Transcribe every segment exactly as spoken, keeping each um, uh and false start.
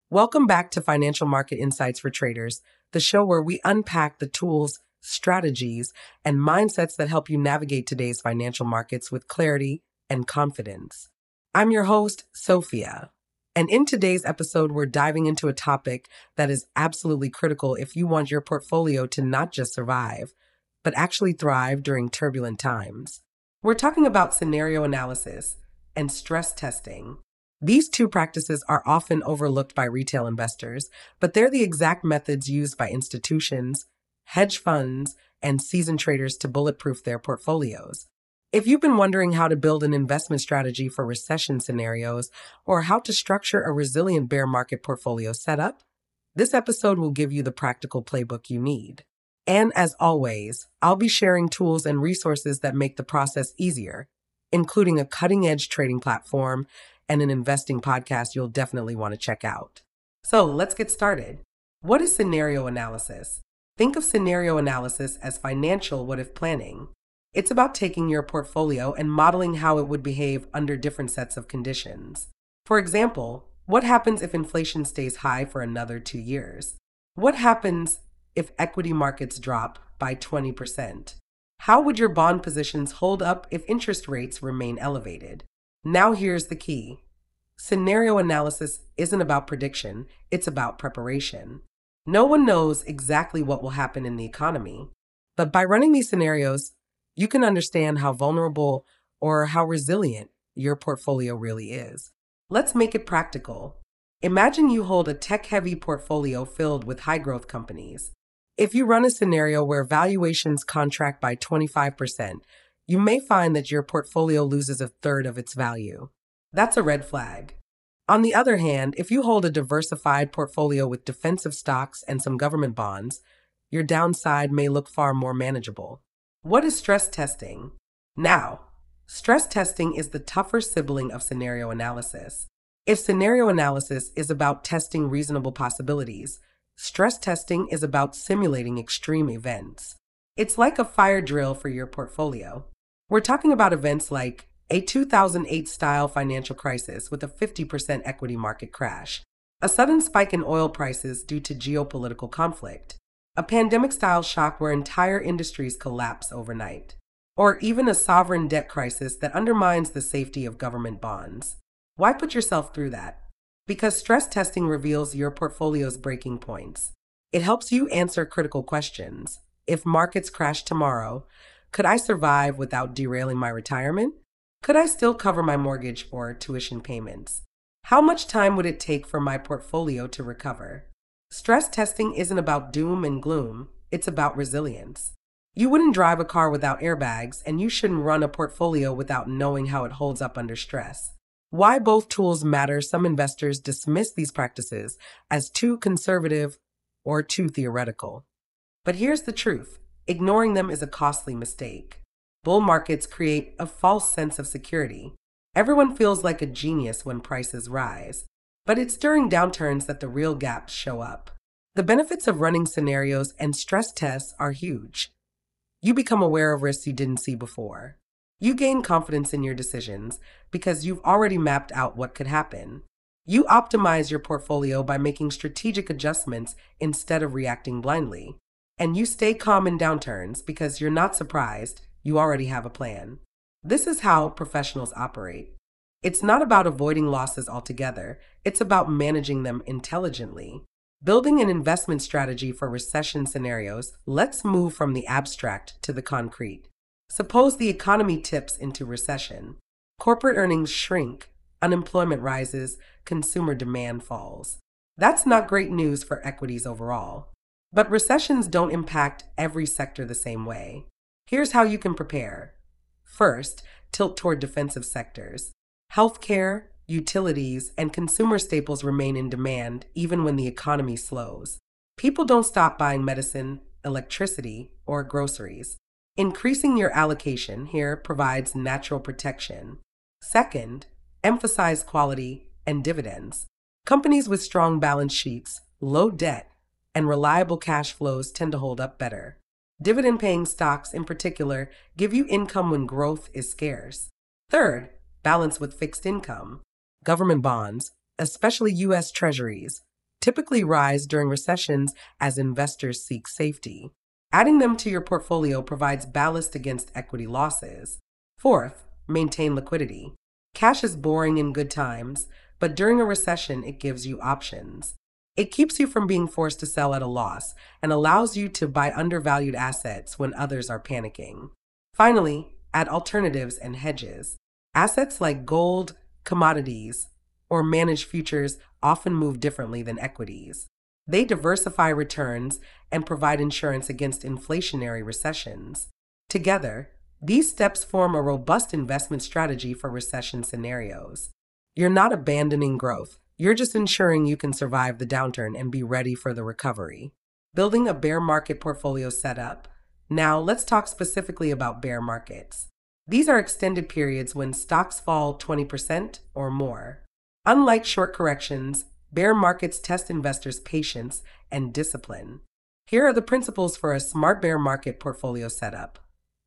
Welcome back to Financial Market Insights for Traders, the show where we unpack the tools, strategies, and mindsets that help you navigate today's financial markets with clarity and confidence. I'm your host, Sophia, and in today's episode, we're diving into a topic that is absolutely critical if you want your portfolio to not just survive, but actually thrive during turbulent times. We're talking about scenario analysis and stress testing. These two practices are often overlooked by retail investors, but they're the exact methods used by institutions, hedge funds, and seasoned traders to bulletproof their portfolios. If you've been wondering how to build an investment strategy for recession scenarios or how to structure a resilient bear market portfolio setup, this episode will give you the practical playbook you need. And as always, I'll be sharing tools and resources that make the process easier, including a cutting-edge trading platform and an investing podcast you'll definitely want to check out. So let's get started. What is scenario analysis? Think of scenario analysis as financial what-if planning. It's about taking your portfolio and modeling how it would behave under different sets of conditions. For example, what happens if inflation stays high for another two years? What happens if equity markets drop by twenty percent? How would your bond positions hold up if interest rates remain elevated? Now here's the key. Scenario analysis isn't about prediction, it's about preparation. No one knows exactly what will happen in the economy, but by running these scenarios, you can understand how vulnerable or how resilient your portfolio really is. Let's make it practical. Imagine you hold a tech-heavy portfolio filled with high-growth companies. If you run a scenario where valuations contract by twenty-five percent, you may find that your portfolio loses a third of its value. That's a red flag. On the other hand, if you hold a diversified portfolio with defensive stocks and some government bonds, your downside may look far more manageable. What is stress testing? Now, stress testing is the tougher sibling of scenario analysis. If scenario analysis is about testing reasonable possibilities, stress testing is about simulating extreme events. It's like a fire drill for your portfolio. We're talking about events like a two thousand eight style financial crisis with a fifty percent equity market crash, a sudden spike in oil prices due to geopolitical conflict, a pandemic-style shock where entire industries collapse overnight, or even a sovereign debt crisis that undermines the safety of government bonds. Why put yourself through that? Because stress testing reveals your portfolio's breaking points. It helps you answer critical questions. If markets crash tomorrow, could I survive without derailing my retirement? Could I still cover my mortgage or tuition payments? How much time would it take for my portfolio to recover? Stress testing isn't about doom and gloom, it's about resilience. You wouldn't drive a car without airbags, and you shouldn't run a portfolio without knowing how it holds up under stress. Why both tools matter, some investors dismiss these practices as too conservative or too theoretical. But here's the truth. Ignoring them is a costly mistake. Bull markets create a false sense of security. Everyone feels like a genius when prices rise, but it's during downturns that the real gaps show up. The benefits of running scenarios and stress tests are huge. You become aware of risks you didn't see before. You gain confidence in your decisions because you've already mapped out what could happen. You optimize your portfolio by making strategic adjustments instead of reacting blindly. And you stay calm in downturns because you're not surprised, you already have a plan. This is how professionals operate. It's not about avoiding losses altogether, it's about managing them intelligently. Building an investment strategy for recession scenarios, let's move from the abstract to the concrete. Suppose the economy tips into recession. Corporate earnings shrink, unemployment rises, consumer demand falls. That's not great news for equities overall. But recessions don't impact every sector the same way. Here's how you can prepare. First, tilt toward defensive sectors. Healthcare, utilities, and consumer staples remain in demand even when the economy slows. People don't stop buying medicine, electricity, or groceries. Increasing your allocation here provides natural protection. Second, emphasize quality and dividends. Companies with strong balance sheets, low debt, and reliable cash flows tend to hold up better. Dividend-paying stocks, in particular, give you income when growth is scarce. Third, balance with fixed income. Government bonds, especially U S Treasuries, typically rise during recessions as investors seek safety. Adding them to your portfolio provides ballast against equity losses. Fourth, maintain liquidity. Cash is boring in good times, but during a recession, it gives you options. It keeps you from being forced to sell at a loss and allows you to buy undervalued assets when others are panicking. Finally, add alternatives and hedges. Assets like gold, commodities, or managed futures often move differently than equities. They diversify returns and provide insurance against inflationary recessions. Together, these steps form a robust investment strategy for recession scenarios. You're not abandoning growth. You're just ensuring you can survive the downturn and be ready for the recovery. Building a bear market portfolio setup. Now, let's talk specifically about bear markets. These are extended periods when stocks fall twenty percent or more. Unlike short corrections, bear markets test investors' patience and discipline. Here are the principles for a smart bear market portfolio setup.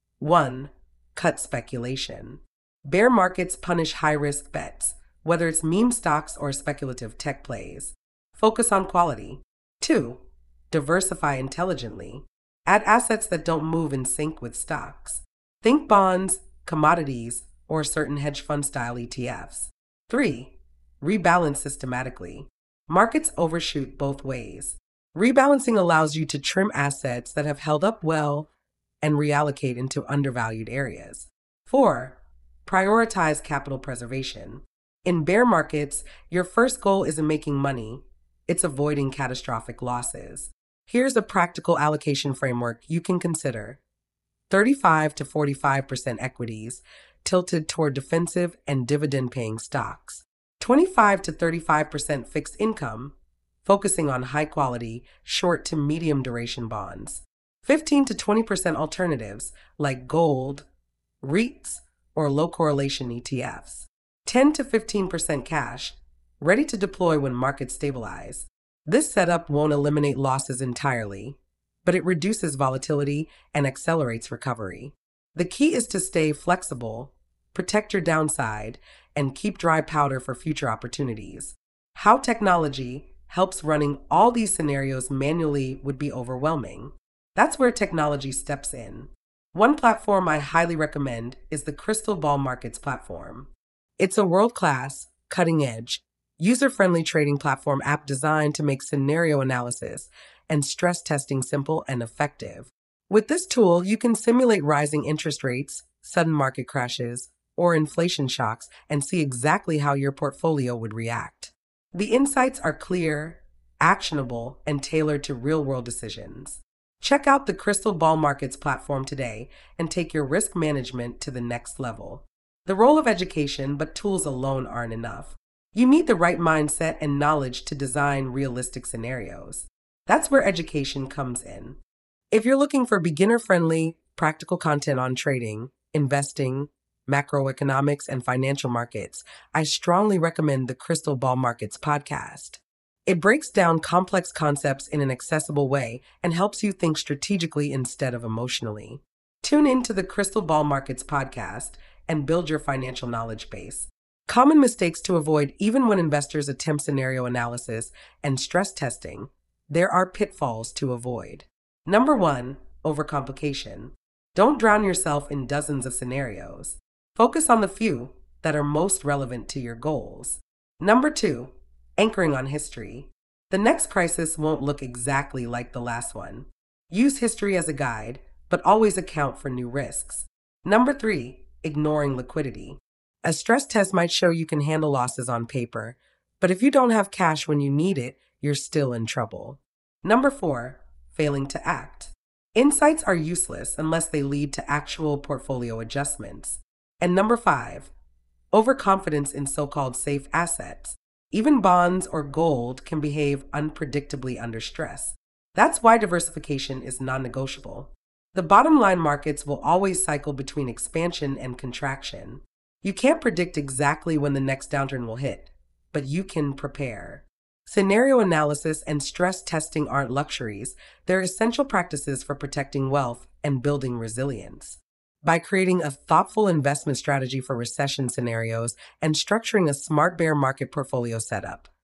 one. Cut speculation. Bear markets punish high-risk bets, whether it's meme stocks or speculative tech plays. Focus on quality. two. Diversify intelligently. Add assets that don't move in sync with stocks. Think bonds, commodities, or certain hedge fund style E T Fs. three. Rebalance systematically. Markets overshoot both ways. Rebalancing allows you to trim assets that have held up well and reallocate into undervalued areas. four. Prioritize capital preservation. In bear markets, your first goal isn't making money, it's avoiding catastrophic losses. Here's a practical allocation framework you can consider. thirty-five to forty-five percent equities, tilted toward defensive and dividend-paying stocks. twenty-five to thirty-five percent fixed income, focusing on high-quality, short to medium-duration bonds. fifteen to twenty percent alternatives like gold, REITs, or low-correlation E T Fs. ten to fifteen percent cash, ready to deploy when markets stabilize. This setup won't eliminate losses entirely, but it reduces volatility and accelerates recovery. The key is to stay flexible, protect your downside, and keep dry powder for future opportunities. How technology helps running all these scenarios manually would be overwhelming. That's where technology steps in. One platform I highly recommend is the Crystal Ball Markets platform. It's a world-class, cutting-edge, user-friendly trading platform app designed to make scenario analysis and stress testing simple and effective. With this tool, you can simulate rising interest rates, sudden market crashes, or inflation shocks and see exactly how your portfolio would react. The insights are clear, actionable, and tailored to real-world decisions. Check out the Crystal Ball Markets platform today and take your risk management to the next level. The role of education, but tools alone aren't enough. You need the right mindset and knowledge to design realistic scenarios. That's where education comes in. If you're looking for beginner-friendly, practical content on trading, investing, macroeconomics, and financial markets, I strongly recommend the Crystal Ball Markets podcast. It breaks down complex concepts in an accessible way and helps you think strategically instead of emotionally. Tune in to the Crystal Ball Markets podcast and build your financial knowledge base. Common mistakes to avoid even when investors attempt scenario analysis and stress testing. There are pitfalls to avoid. Number one, overcomplication. Don't drown yourself in dozens of scenarios. Focus on the few that are most relevant to your goals. Number two, anchoring on history. The next crisis won't look exactly like the last one. Use history as a guide, but always account for new risks. Number three, ignoring liquidity. A stress test might show you can handle losses on paper, but if you don't have cash when you need it, you're still in trouble. Number four, failing to act. Insights are useless unless they lead to actual portfolio adjustments. And number five, overconfidence in so-called safe assets. Even bonds or gold can behave unpredictably under stress. That's why diversification is non-negotiable. The bottom line, markets will always cycle between expansion and contraction. You can't predict exactly when the next downturn will hit, but you can prepare. Scenario analysis and stress testing aren't luxuries. They're essential practices for protecting wealth and building resilience. By creating a thoughtful investment strategy for recession scenarios and structuring a smart bear market portfolio setup,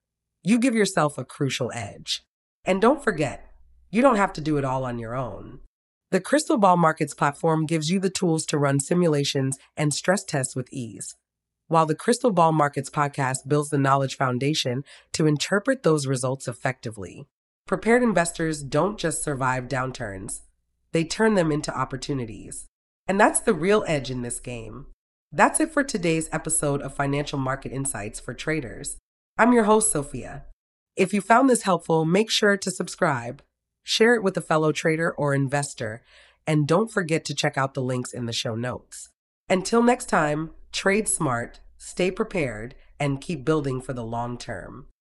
you give yourself a crucial edge. And don't forget, you don't have to do it all on your own. The Crystal Ball Markets platform gives you the tools to run simulations and stress tests with ease, while the Crystal Ball Markets podcast builds the knowledge foundation to interpret those results effectively. Prepared investors don't just survive downturns, they turn them into opportunities. And that's the real edge in this game. That's it for today's episode of Financial Market Insights for Traders. I'm your host, Sophia. If you found this helpful, make sure to subscribe, share it with a fellow trader or investor, and don't forget to check out the links in the show notes. Until next time, trade smart, stay prepared, and keep building for the long term.